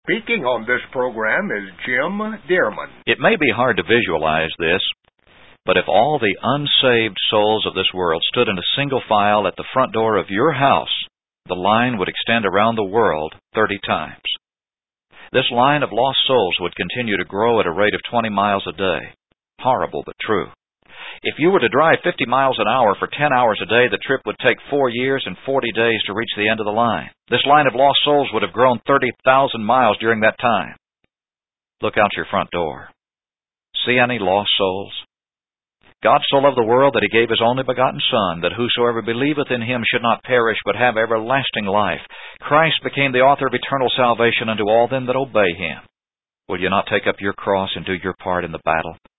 Speaking on this program is Jim Dearman. It may be hard to visualize this, but if all the unsaved souls of this world stood in a single file at the front door of your house, the line would extend around the world 30 times. This line of lost souls would continue to grow at a rate of 20 miles a day. Horrible, but true. If you were to drive 50 miles an hour for 10 hours a day, the trip would take 4 years and 40 days to reach the end of the line. This line of lost souls would have grown 30,000 miles during that time. Look out your front door. See any lost souls? God so loved the world that He gave His only begotten Son, that whosoever believeth in Him should not perish, but have everlasting life. Christ became the author of eternal salvation unto all them that obey Him. Will you not take up your cross and do your part in the battle?